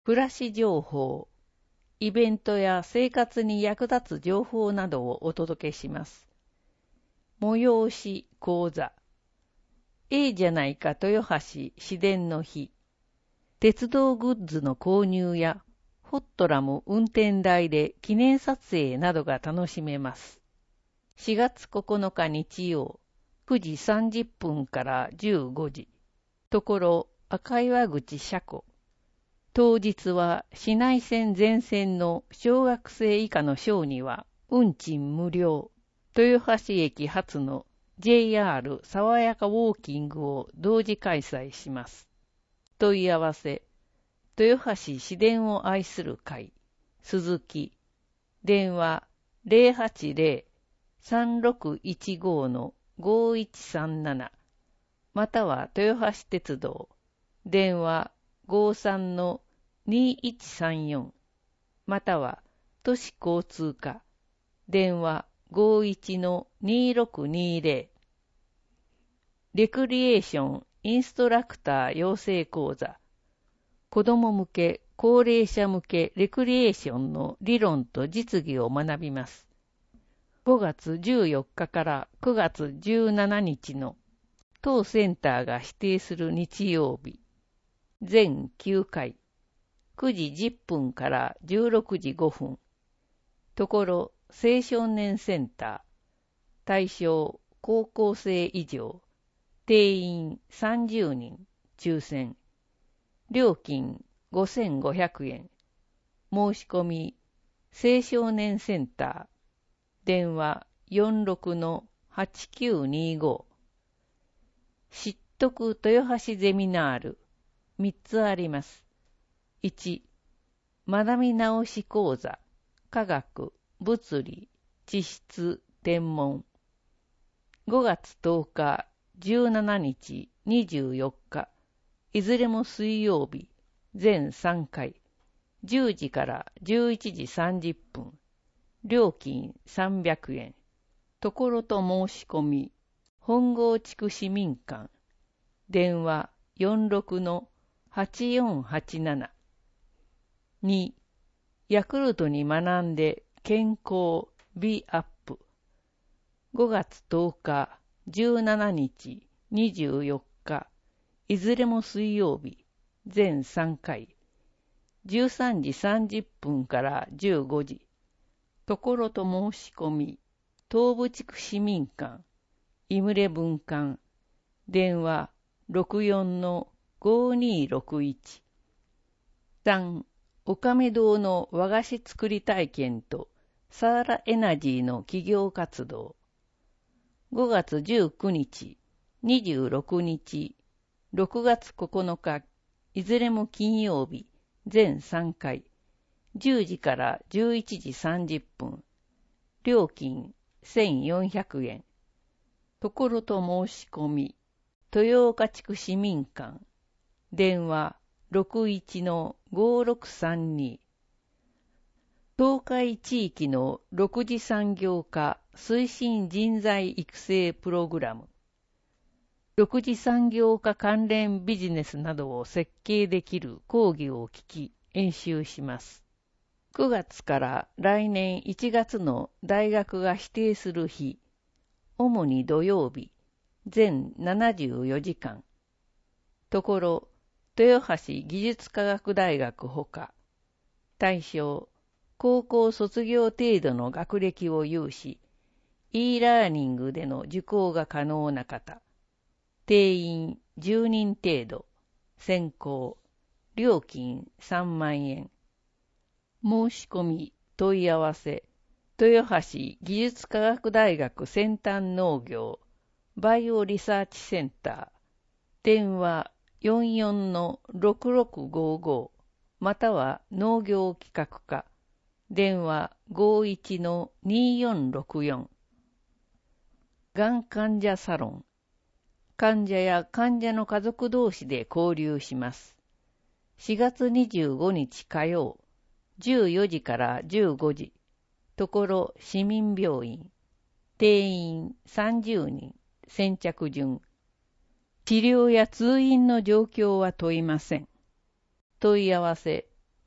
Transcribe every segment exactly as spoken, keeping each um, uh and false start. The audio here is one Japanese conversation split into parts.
暮らし情報、イベントや生活に役立つ情報などをお届けします。催し講座、ええじゃないか豊橋市電の日、鉄道グッズの購入やホットラム運転台で記念撮影などが楽しめます。しがつここのか日曜、くじさんじゅっぷんからじゅうごじ、ところ赤岩口車庫。当日は市内線全線の小学生以下の小児は運賃無料。豊橋駅発の ジェイアール 爽やかウォーキングを同時開催します。問い合わせ、豊橋市電を愛する会、鈴木、電話 ゼロはちゼロ さんろくいちご ごいちさんなな、または豊橋鉄道、電話 ごさんのにいちさんよん、または都市交通課、電話 ごいちのにろくにゼロ、レクリエーションインストラクター養成講座、子ども向け、高齢者向けレクリエーションの理論と実技を学びます。ごがつじゅうよっかからくがつじゅうしちにちの当センターが指定する日曜日、全きゅうかい、くじじゅっぷんからじゅうろくじごふん、ところ青少年センター、対象高校生以上、定員さんじゅうにん、抽選、料金ごせんごひゃくえん、申し込み青少年センター、電話 よんろくのはちきゅうにご、知得豊橋ゼミナールみっつあります。いち、学び直し講座、科学、物理、地質、天文。ごがつとおか、じゅうしちにち、にじゅうよっか、いずれも水曜日、全さんかい、じゅうじからじゅういちじさんじゅっぷん、料金さんびゃくえん、ところと申し込み、本郷地区市民館、電話 よんろくのはちよんはちなな。に、ヤクルトに学んで健康美アップ。ごがつとおか、じゅうしちにち、にじゅうよっか、いずれも水曜日、全さんかい、じゅうさんじさんじゅっぷんからじゅうごじ、ところと申し込み、東部地区市民館、井牟礼分館、電話ろくよんのごにろくいち。さん、おかめ堂の和菓子作り体験とサーラエナジーの企業活動。ごがつじゅうくにち、にじゅうろくにち、ろくがつここのか、いずれも金曜日、全さんかい、じゅうじからじゅういちじさんじゅっぷん、料金せんよんひゃくえん、ところと申し込み、豊岡地区市民館、電話ろくいちのごろくさんに。東海地域の六次産業化推進人材育成プログラム。六次産業化関連ビジネスなどを設計できる講義を聞き、演習します。くがつから来年いちがつの大学が指定する日、主に土曜日、全ななじゅうよじかん。ところ、豊橋技術科学大学ほか、対象、高校卒業程度の学歴を有し、e ラーニングでの受講が可能な方、定員じゅうにん程度、先行、料金さんまんえん。申し込み、問い合わせ、豊橋技術科学大学先端農業、バイオリサーチセンター、電話よんよんのろくろくごご、または農業企画課、電話ごいちのによんろくよん。がん患者サロン。患者や患者の家族同士で交流します。しがつにじゅうごにち火曜、じゅうよじからじゅうごじ、ところ市民病院。定員さんじゅうにん、先着順。治療や通院の状況は問いません。問い合わせ、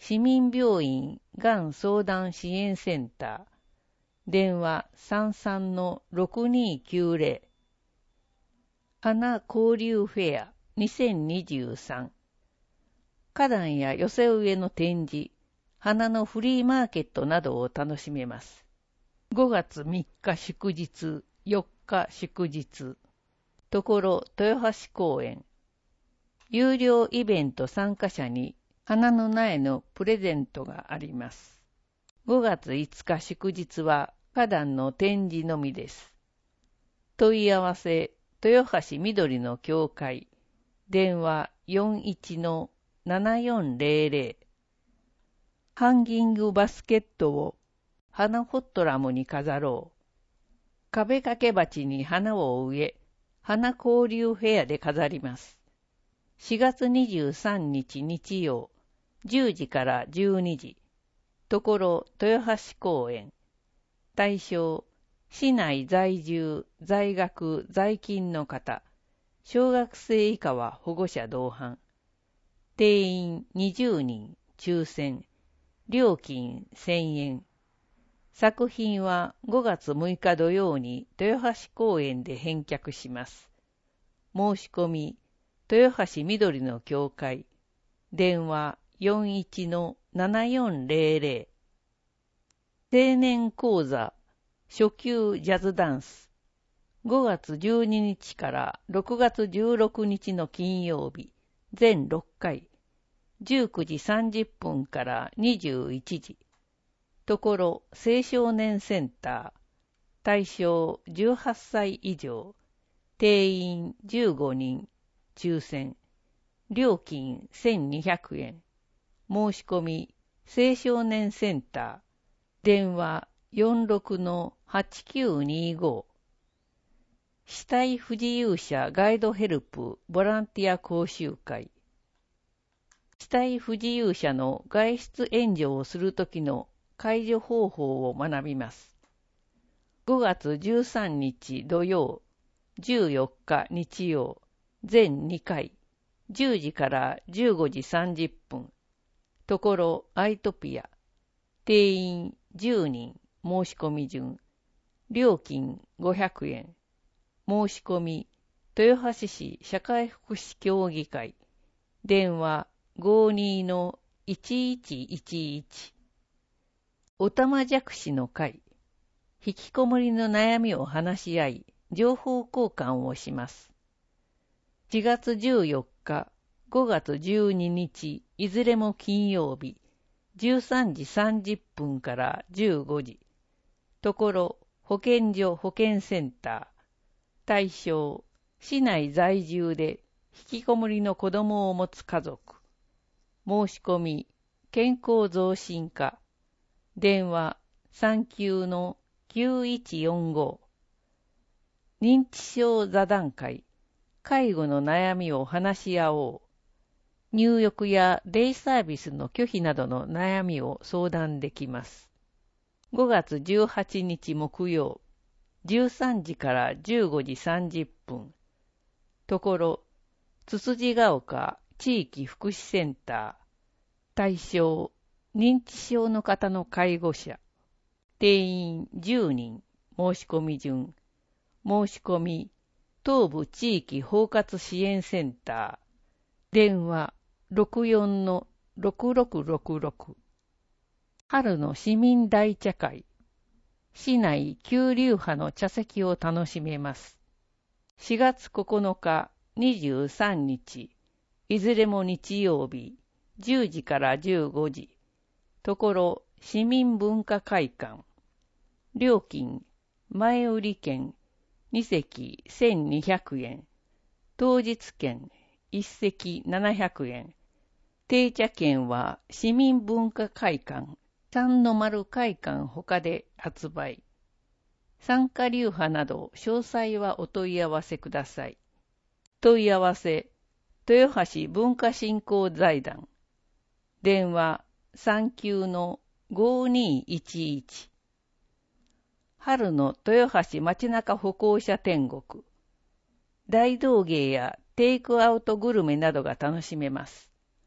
市民病院がん相談支援センター、電話 さんさんのろくにーきゅうぜろ。花交流フェアにせんにじゅうさん。花壇や寄せ植えの展示、花のフリーマーケットなどを楽しめます。ごがつみっか祝日、よっか祝日。ところ豊橋公園。有料イベント参加者に花の苗のプレゼントがあります。ごがついつか祝日は花壇の展示のみです。問い合わせ、豊橋緑の協会。電話 よんいちのななよんぜろぜろ。ハンギングバスケットを花ホットラムに飾ろう。壁掛け鉢に花を植え、花交流フェアで飾ります。しがつにじゅうさんにち日曜、じゅうじからじゅうにじ。ところ豊橋公園。対象、市内在住、在学、在勤の方。小学生以下は保護者同伴。定員にじゅうにん、抽選。料金せんえん。作品はごがつむいか土曜に豊橋公園で返却します。申し込み、豊橋緑の協会。電話 よんいちのななよんぜろぜろ。青年講座、初級ジャズダンス。ごがつじゅうににちからろくがつじゅうろくにちの金曜日、全ろっかい。じゅうくじさんじゅっぷんからにじゅういちじ。ところ青少年センター。対象じゅうはっさい以上。定員じゅうごにん。抽選。料金せんにひゃくえん。申し込み青少年センター。電話 よんろくのはちきゅうにご。肢体不自由者ガイドヘルプボランティア講習会。肢体不自由者の外出援助をするときの介助方法を学びます。ごがつじゅうさんにち土曜、じゅうよっか日曜、全にかい、じゅうじからじゅうごじさんじゅっぷん。ところアイトピア。定員じゅうにん、申し込み順。料金ごひゃくえん。申し込み、豊橋市社会福祉協議会。電話ごにのいちいちいちいち。おたまじゃくしの会。引きこもりの悩みを話し合い、情報交換をします。しがつじゅうよっか、ごがつじゅうににち、いずれも金曜日、じゅうさんじさんじゅっぷんからじゅうごじ。ところ、保健所保健センター。対象、市内在住で引きこもりの子供を持つ家族。申し込み、健康増進課。電話さんきゅうのきゅういちよんご。認知症座談会。介護の悩みを話し合おう。入浴やデイサービスの拒否などの悩みを相談できます。ごがつじゅうはちにち木曜、じゅうさんじからじゅうごじさんじゅっぷん。ところ、つつじが丘地域福祉センター。対象、認知症の方の介護者。定員じゅうにん。申し込み順。申し込み、東部地域包括支援センター。電話ろくよんのろくろくろくろく。春の市民大茶会。市内急流派の茶席を楽しめます。しがつここのか、にじゅうさんにち、いずれも日曜日、じゅうじからじゅうごじ。ところ、市民文化会館。料金、前売り券、にせきせんにひゃくえん。当日券、いっせきななひゃくえん。定茶券は市民文化会館、三の丸会館ほかで発売。参加流派など詳細はお問い合わせください。問い合わせ、豊橋文化振興財団。電話さんきゅうのごにいちいち。春の豊橋街中歩行者天国。大道芸やテイクアウトグルメなどが楽しめます。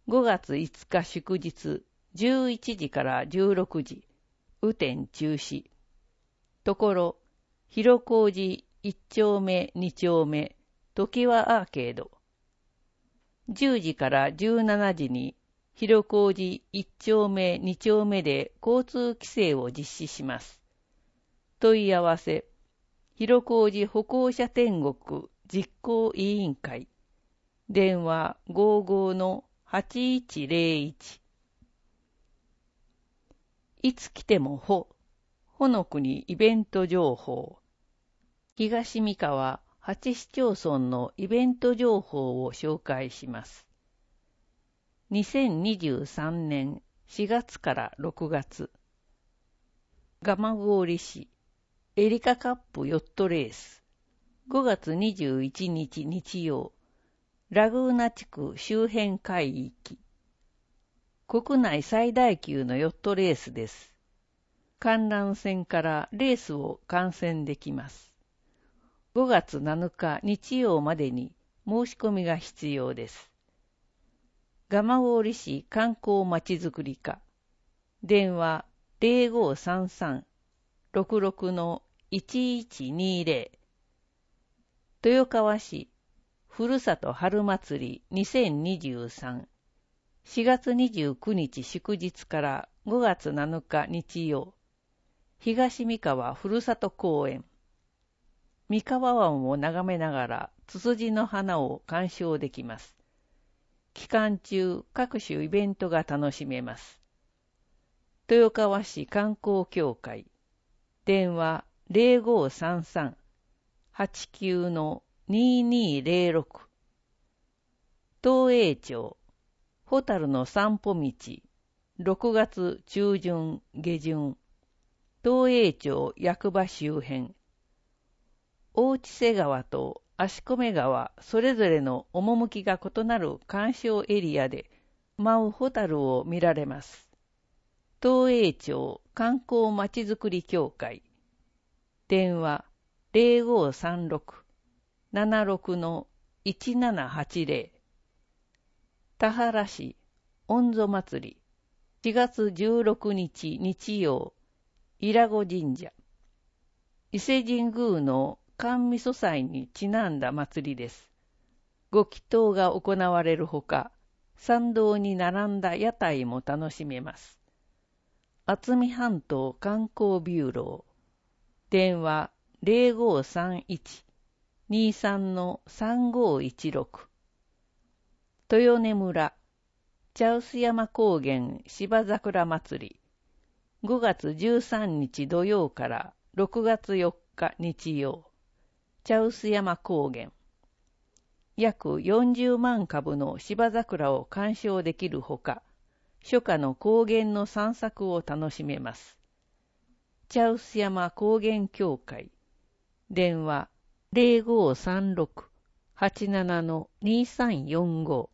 ごがついつか祝日、じゅういちじからじゅうろくじ、雨天中止。ところ、広小路いっ丁目に丁目、常盤アーケード。じゅうじからじゅうしちじに、広小路いっ丁目に丁目で交通規制を実施します。問い合わせ、広小路歩行者天国実行委員会。電話ごじゅうごのはちいちゼロいち。いつ来てもほ、ほの国イベント情報。東三河はち市町村のイベント情報を紹介します。にせんにじゅうさんねんしがつからろくがつ。蒲郡市エリカカップヨットレース。ごがつにじゅういちにち日曜。ラグーナ地区周辺海域。国内最大級のヨットレースです。観覧船からレースを観戦できます。ごがつなのか日曜までに申し込みが必要です。蒲郡市観光まちづくり課。電話ゼロごさんさん ろくろくのいちいちにゼロ。豊川市ふるさと春祭りにせんにじゅうさん。しがつにじゅうくにち祝日からごがつなのか日曜。東三河ふるさと公園。三河湾を眺めながらツツジの花を鑑賞できます。期間中各種イベントが楽しめます。豊川市観光協会。電話ゼロごさんさん はちきゅうのににゼロろく。東栄町ホタルの散歩道。ろくがつ中旬下旬。東栄町役場周辺。大千瀬川と足込川それぞれの趣が異なる鑑賞エリアで舞うホタルを見られます。東栄町観光まちづくり協会。電話ゼロごさんろく ななろくのいちななはちゼロ。田原市御祖祭り。しがつじゅうろくにち日曜。伊良湖神社。伊勢神宮の甘味噌祭にちなんだ祭りです。ご祈祷が行われるほか、参道に並んだ屋台も楽しめます。渥美半島観光ビューロー。電話ゼロごさんいち にさんのさんごいちろく。豊根村茶臼山高原芝桜祭り。ごがつじゅうさんにち土曜からろくがつよっか日曜。茶臼山高原。約よんじゅうまんかぶの芝桜を鑑賞できるほか、初夏の高原の散策を楽しめます。茶臼山高原協会。電話ゼロごさんろく はちななのにさんよんご。